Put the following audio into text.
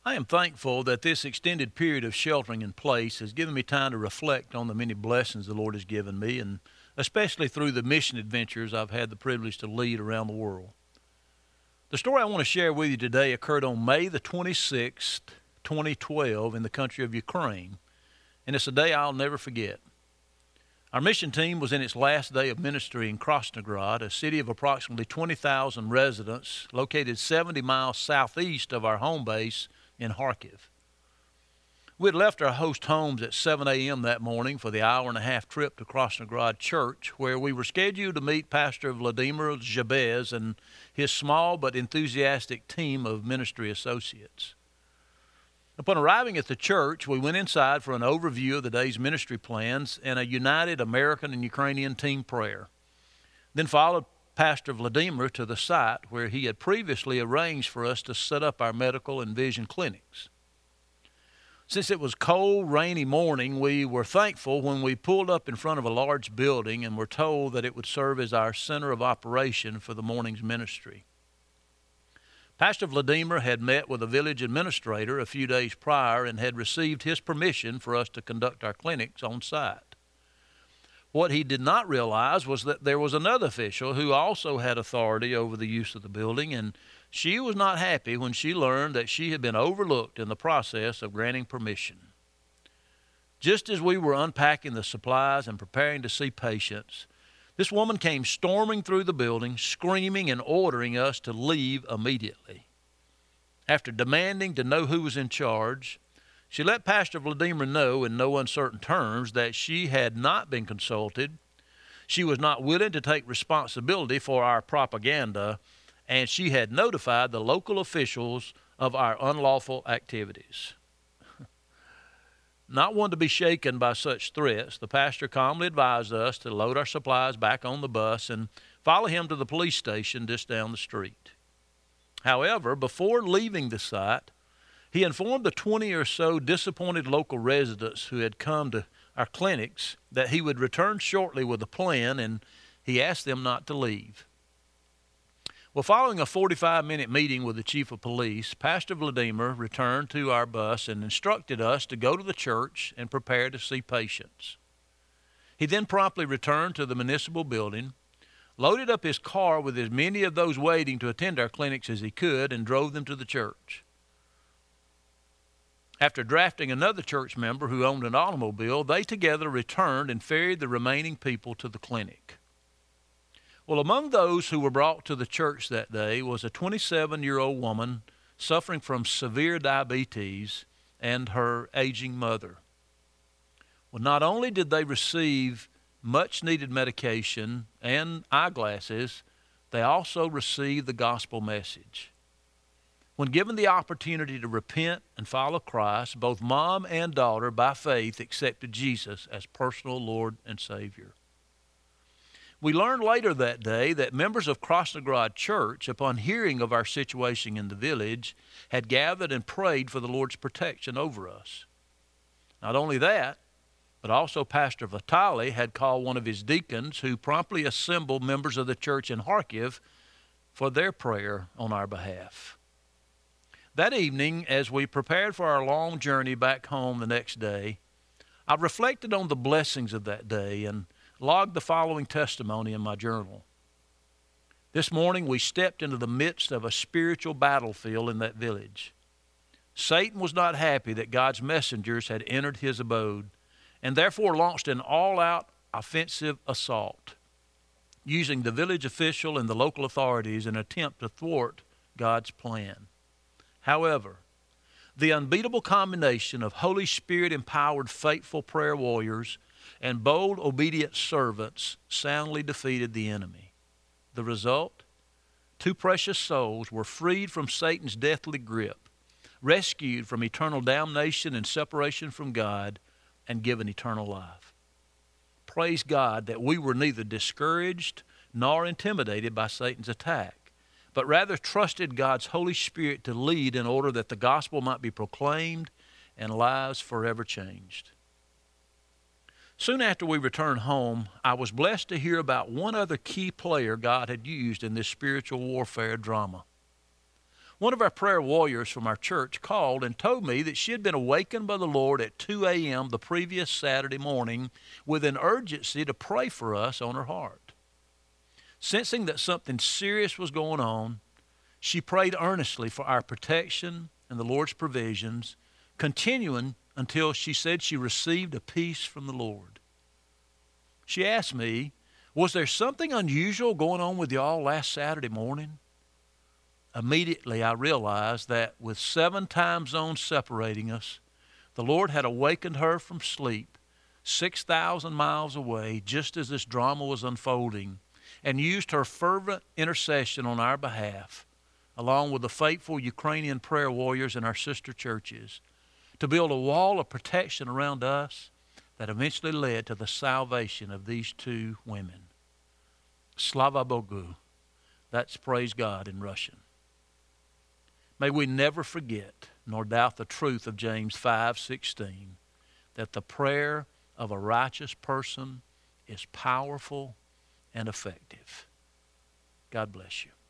I am thankful that this extended period of sheltering in place has given me time to reflect on the many blessings the Lord has given me, and especially through the mission adventures I've had the privilege to lead around the world. The story I want to share with you today occurred on May the 26th, 2012, in the country of Ukraine, and it's a day I'll never forget. Our mission team was in its last day of ministry in Krasnograd, a city of approximately 20,000 residents located 70 miles southeast of our home base in Kharkiv. We had left our host homes at 7 a.m. that morning for the hour-and-a-half trip to Krasnograd Church, where we were scheduled to meet Pastor Vladimir Zhabez and his small but enthusiastic team of ministry associates. Upon arriving at the church, we went inside for an overview of the day's ministry plans and a united American and Ukrainian team prayer. Then followed Pastor Vladimir to the site where he had previously arranged for us to set up our medical and vision clinics. Since it was cold, rainy morning, we were thankful when we pulled up in front of a large building and were told that it would serve as our center of operation for the morning's ministry. Pastor Vladimir had met with a village administrator a few days prior and had received his permission for us to conduct our clinics on site. What he did not realize was that there was another official who also had authority over the use of the building, and she was not happy when she learned that she had been overlooked in the process of granting permission. Just as we were unpacking the supplies and preparing to see patients, this woman came storming through the building, screaming and ordering us to leave immediately. After demanding to know who was in charge, she let Pastor Vladimir know in no uncertain terms that she had not been consulted, she was not willing to take responsibility for our propaganda, and she had notified the local officials of our unlawful activities. Not one to be shaken by such threats, the pastor calmly advised us to load our supplies back on the bus and follow him to the police station just down the street. However, before leaving the site, he informed the 20 or so disappointed local residents who had come to our clinics that he would return shortly with a plan, and he asked them not to leave. Well, following a 45-minute meeting with the chief of police, Pastor Vladimir returned to our bus and instructed us to go to the church and prepare to see patients. He then promptly returned to the municipal building, loaded up his car with as many of those waiting to attend our clinics as he could, and drove them to the church. After drafting another church member who owned an automobile, they together returned and ferried the remaining people to the clinic. Well, among those who were brought to the church that day was a 27-year-old woman suffering from severe diabetes and her aging mother. Well, not only did they receive much-needed medication and eyeglasses, they also received the gospel message. When given the opportunity to repent and follow Christ, both mom and daughter, by faith, accepted Jesus as personal Lord and Savior. We learned later that day that members of Krasnograd Church, upon hearing of our situation in the village, had gathered and prayed for the Lord's protection over us. Not only that, but also Pastor Vitali had called one of his deacons, who promptly assembled members of the church in Kharkiv for their prayer on our behalf. That evening, as we prepared for our long journey back home the next day, I reflected on the blessings of that day and logged the following testimony in my journal. This morning, we stepped into the midst of a spiritual battlefield in that village. Satan was not happy that God's messengers had entered his abode, and therefore launched an all-out offensive assault, using the village official and the local authorities in an attempt to thwart God's plan. However, the unbeatable combination of Holy Spirit-empowered faithful prayer warriors and bold, obedient servants soundly defeated the enemy. The result? 2 precious souls were freed from Satan's deathly grip, rescued from eternal damnation and separation from God, and given eternal life. Praise God that we were neither discouraged nor intimidated by Satan's attack, but rather trusted God's Holy Spirit to lead in order that the gospel might be proclaimed and lives forever changed. Soon after we returned home, I was blessed to hear about one other key player God had used in this spiritual warfare drama. One of our prayer warriors from our church called and told me that she had been awakened by the Lord at 2 a.m. the previous Saturday morning with an urgency to pray for us on her heart. Sensing that something serious was going on, she prayed earnestly for our protection and the Lord's provisions, continuing until she said she received a peace from the Lord. She asked me, was there something unusual going on with y'all last Saturday morning? Immediately I realized that with 7 time zones separating us, the Lord had awakened her from sleep 6,000 miles away just as this drama was unfolding, and used her fervent intercession on our behalf, along with the faithful Ukrainian prayer warriors in our sister churches, to build a wall of protection around us that eventually led to the salvation of these 2 women. Slava Bogu. That's praise God in Russian. May we never forget nor doubt the truth of James 5:16, that the prayer of a righteous person is powerful and effective. God bless you.